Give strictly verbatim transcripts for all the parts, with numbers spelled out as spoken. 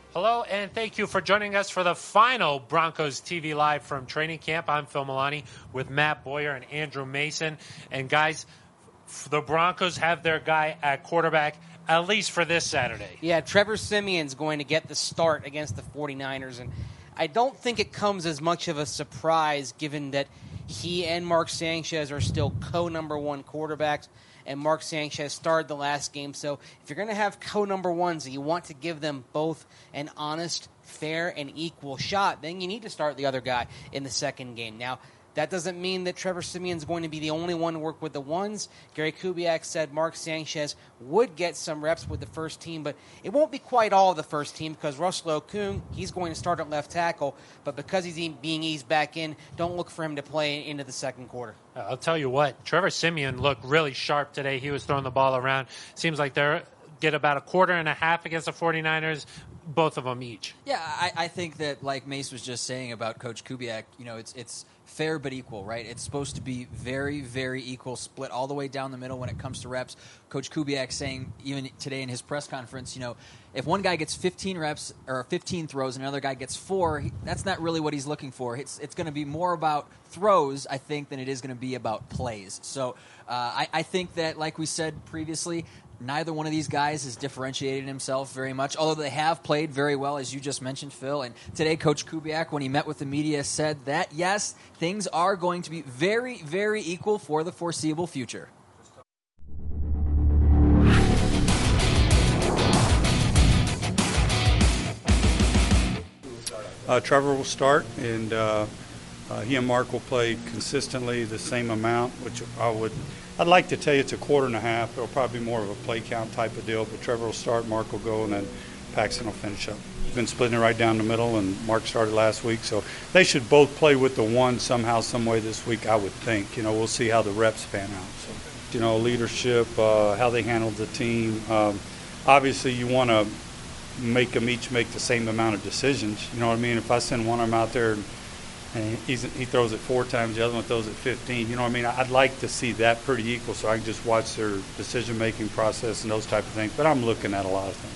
Hello, and thank you for joining us for the final Broncos T V Live from training camp. I'm Phil Milani with Matt Boyer and Andrew Mason. And guys, the Broncos have their guy at quarterback, at least for this Saturday. Yeah, Trevor Siemian's going to get the start against the 49ers. And I don't think it comes as much of a surprise given that he and Mark Sanchez are still co-number one quarterbacks. And Mark Sanchez started the last game. So if you're going to have co-number ones and you want to give them both an honest, fair, and equal shot, then you need to start the other guy in the second game. Now, that doesn't mean that Trevor Siemian's going to be the only one to work with the ones. Gary Kubiak said Mark Sanchez would get some reps with the first team, but it won't be quite all of the first team because Russell Okung, he's going to start at left tackle, but because he's being eased back in, don't look for him to play into the second quarter. I'll tell you what, Trevor Siemian looked really sharp today. He was throwing the ball around. Seems like they're get about a quarter and a half against the 49ers, both of them each. Yeah, I, I think that, like Mace was just saying about Coach Kubiak, you know, it's it's fair but equal, right? It's supposed to be very, very equal, split all the way down the middle when it comes to reps. Coach Kubiak saying, even today in his press conference, you know, if one guy gets fifteen reps or fifteen throws and another guy gets four, he, that's not really what he's looking for. It's it's going to be more about throws, I think, than it is going to be about plays. So uh, I, I think that, like we said previously, neither one of these guys has differentiated himself very much, although they have played very well, as you just mentioned, Phil. And today, Coach Kubiak, when he met with the media, said that, yes, things are going to be very, very equal for the foreseeable future. Uh, Trevor will start, and uh, uh, he and Mark will play consistently the same amount, which I would – I'd like to tell you it's a quarter and a half. It'll probably be more of a play count type of deal, but Trevor will start, Mark will go, and then Paxton will finish up. He's been splitting it right down the middle, and Mark started last week, so they should both play with the one somehow, some way this week, I would think. You know, we'll see how the reps pan out. So, you know, leadership, uh, how they handled the team. Um, obviously, you want to make them each make the same amount of decisions. You know what I mean? If I send one of them out there and And he's, he throws it four times, the other one throws it fifteen. You know what I mean? I'd like to see that pretty equal so I can just watch their decision-making process and those type of things. But I'm looking at a lot of things.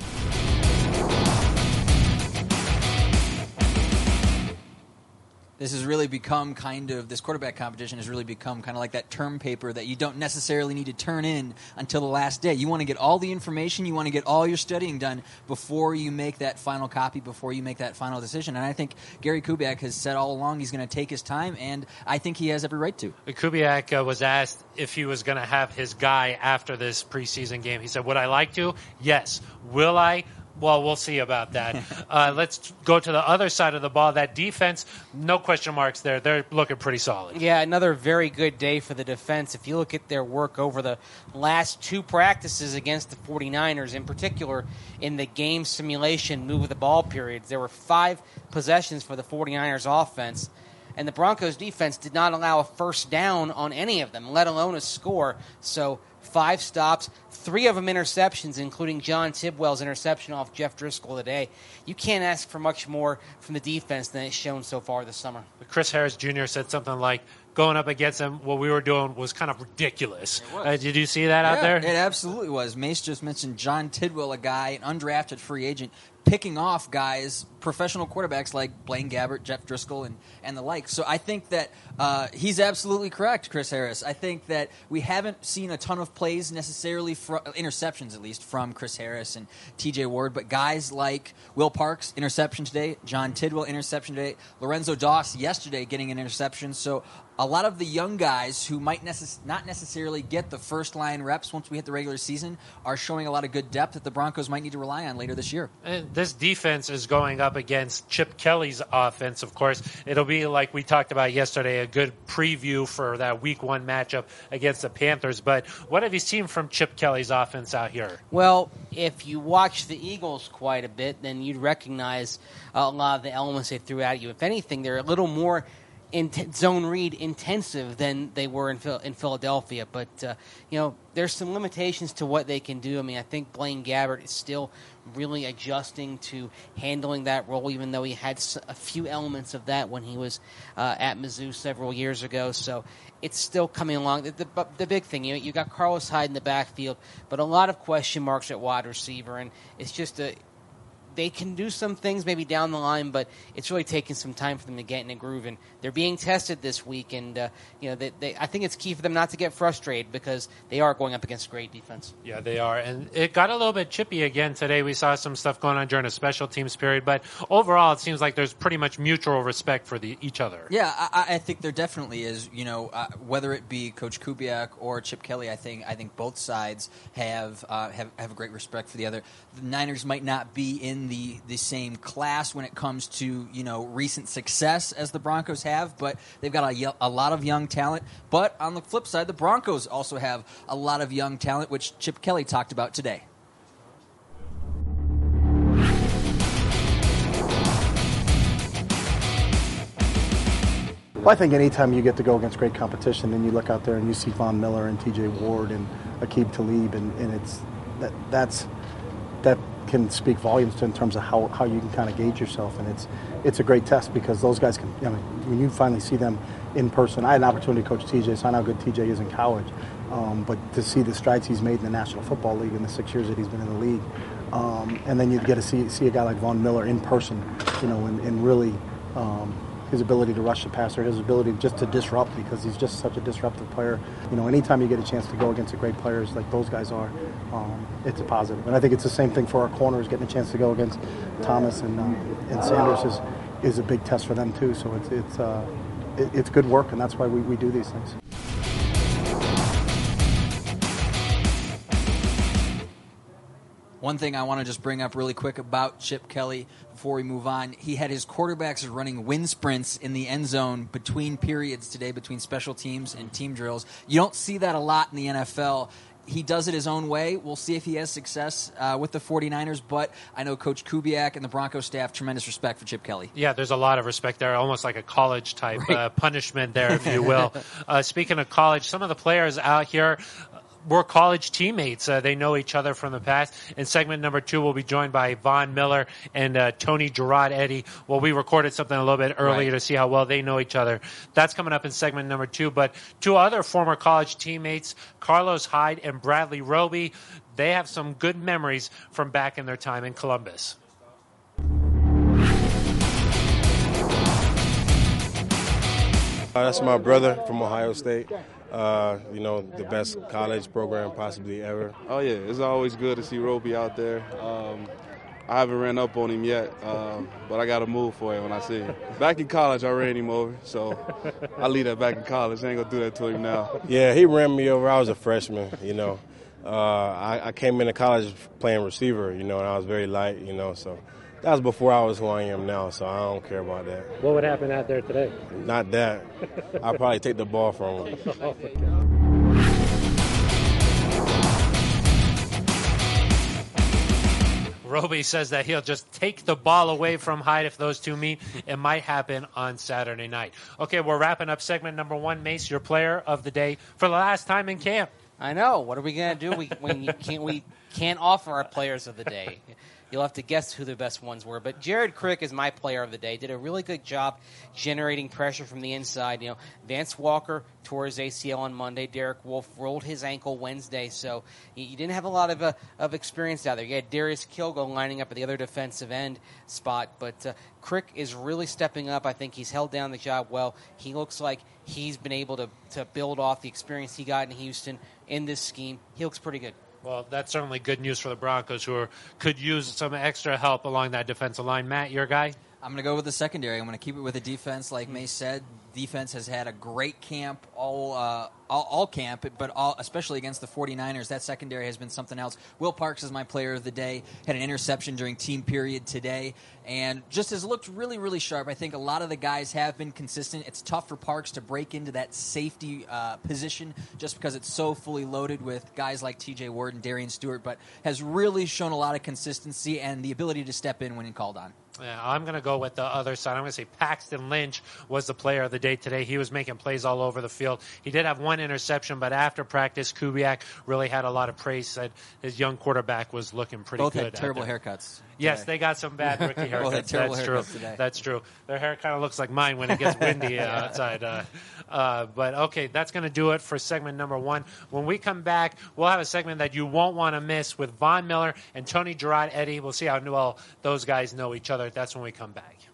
This has really become kind of, this quarterback competition has really become kind of like that term paper that you don't necessarily need to turn in until the last day. You want to get all the information, you want to get all your studying done before you make that final copy, before you make that final decision. And I think Gary Kubiak has said all along he's going to take his time, and I think he has every right to. Kubiak uh, was asked if he was going to have his guy after this preseason game. He said, would I like to? Yes. Will I? Well, we'll see about that. Uh, let's go to the other side of the ball. That defense, no question marks there. They're looking pretty solid. Yeah, another very good day for the defense. If you look at their work over the last two practices against the 49ers, in particular in the game simulation move of the ball periods, there were five possessions for the 49ers offense, and the Broncos defense did not allow a first down on any of them, let alone a score. So five stops, three of them interceptions, including John Tidwell's interception off Jeff Driscoll today. You can't ask for much more from the defense than it's shown so far this summer. Chris Harris Junior said something like, going up against them, what we were doing was kind of ridiculous. Uh, did you see that yeah, out there? It absolutely was. Mace just mentioned John Tidwell, a guy, an undrafted free agent, picking off guys, professional quarterbacks like Blaine Gabbert, Jeff Driscoll, and, and the like. So I think that uh, he's absolutely correct, Chris Harris. I think that we haven't seen a ton of plays necessarily, fr- interceptions at least, from Chris Harris and T J Ward, but guys like Will Parks, interception today, John Tidwell, interception today, Lorenzo Doss yesterday getting an interception. So a lot of the young guys who might necess- not necessarily get the first-line reps once we hit the regular season are showing a lot of good depth that the Broncos might need to rely on later this year. And this defense is going up against Chip Kelly's offense, of course. It'll be, like we talked about yesterday, a good preview for that week one matchup against the Panthers. But what have you seen from Chip Kelly's offense out here? Well, if you watch the Eagles quite a bit, then you'd recognize a lot of the elements they threw at you. If anything, they're a little more in zone read intensive than they were in in Philadelphia, but uh, you know there's some limitations to what they can do. I mean, I think Blaine Gabbert is still really adjusting to handling that role, even though he had a few elements of that when he was uh, at Mizzou several years ago. So it's still coming along. The, the, the big thing, you know, you got Carlos Hyde in the backfield, but a lot of question marks at wide receiver, and it's just a they can do some things maybe down the line, but it's really taking some time for them to get in a groove. And they're being tested this week, and uh, you know, they, they, I think it's key for them not to get frustrated because they are going up against great defense. Yeah, they are, and it got a little bit chippy again today. We saw some stuff going on during a special teams period, but overall, it seems like there's pretty much mutual respect for the each other. Yeah, I, I think there definitely is. You know, uh, whether it be Coach Kubiak or Chip Kelly, I think I think both sides have uh, have have a great respect for the other. The Niners might not be in the the same class when it comes to, you know, recent success as the Broncos have, but they've got a, a lot of young talent. But on the flip side, the Broncos also have a lot of young talent, which Chip Kelly talked about today. Well, I think anytime you get to go against great competition, then you look out there and you see Von Miller and T J Ward and Aqib Talib, and, and it's that that's that can speak volumes to in terms of how, how you can kind of gauge yourself, and it's it's a great test because those guys can. I mean, when you finally see them in person, I had an opportunity to coach T J, so I know how good T J is in college, um, but to see the strides he's made in the National Football League in the six years that he's been in the league, um, and then you get to see see a guy like Von Miller in person, you know, and, and really. Um, his ability to rush the passer, his ability just to disrupt because he's just such a disruptive player. You know, anytime you get a chance to go against the great players like those guys are, um, it's a positive. And I think it's the same thing for our corners, getting a chance to go against Thomas and um, and Sanders is is a big test for them too. So it's it's uh, it, it's good work, and that's why we, we do these things. One thing I want to just bring up really quick about Chip Kelly before we move on, he had his quarterbacks running wind sprints in the end zone between periods today, between special teams and team drills. You don't see that a lot in the N F L. He does it his own way. We'll see if he has success uh, with the 49ers, but I know Coach Kubiak and the Broncos staff, tremendous respect for Chip Kelly. Yeah, there's a lot of respect there, almost like a college-type right. uh, punishment there, if you will. uh, speaking of college, some of the players out here were college teammates. Uh, they know each other from the past. In segment number two, we'll be joined by Von Miller and uh, Tony Gerard Eddy. Well, we recorded something a little bit earlier right. to see how well they know each other. That's coming up in segment number two. But two other former college teammates, Carlos Hyde and Bradley Roby, they have some good memories from back in their time in Columbus. Uh, that's my brother from Ohio State. Uh, you know, the best college program possibly ever. Oh, yeah. It's always good to see Roby out there. Um, I haven't ran up on him yet, uh, but I got a move for him when I see him. Back in college, I ran him over, so I leave that back in college. I ain't going to do that to him now. Yeah, he ran me over. I was a freshman, you know. Uh, I, I came into college playing receiver, you know, and I was very light, you know, so that was before I was who I am now, so I don't care about that. What would happen out there today? Not that. I'll probably take the ball from him. Roby says that he'll just take the ball away from Hyde if those two meet. It might happen on Saturday night. Okay, we're wrapping up segment number one. Mace, your player of the day for the last time in camp. I know. What are we going to do? We when you can't we can't offer our players of the day. You'll have to guess who the best ones were. But Jared Crick is my player of the day. Did a really good job generating pressure from the inside. You know, Vance Walker tore his A C L on Monday. Derek Wolfe rolled his ankle Wednesday. So you didn't have a lot of uh, of experience out there. You had Darius Kilgo lining up at the other defensive end spot. But uh, Crick is really stepping up. I think he's held down the job well. He looks like he's been able to, to build off the experience he got in Houston in this scheme. He looks pretty good. Well, that's certainly good news for the Broncos, who are, could use some extra help along that defensive line. Matt, your guy? I'm going to go with the secondary. I'm going to keep it with the defense. Like May said, defense has had a great camp all uh, all, all camp, but all, especially against the 49ers. That secondary has been something else. Will Parks is my player of the day. Had an interception during team period today, and just has looked really, really sharp. I think a lot of the guys have been consistent. It's tough for Parks to break into that safety uh, position just because it's so fully loaded with guys like T J Ward and Darian Stewart, but has really shown a lot of consistency and the ability to step in when called on. Yeah, I'm going to go with the other side. I'm going to say Paxton Lynch was the player of the day today. He was making plays all over the field. He did have one interception, but after practice, Kubiak really had a lot of praise. Said his young quarterback was looking pretty Both good. Both had terrible haircuts. Yes, today. they got some bad rookie haircuts. Well, they had terrible That's true. haircuts today. That's true. Their hair kind of looks like mine when it gets windy uh, outside. Uh, uh, but okay, that's going to do it for segment number one. When we come back, we'll have a segment that you won't want to miss with Von Miller and Tony Gerard Eddy. We'll see how well those guys know each other. That's when we come back.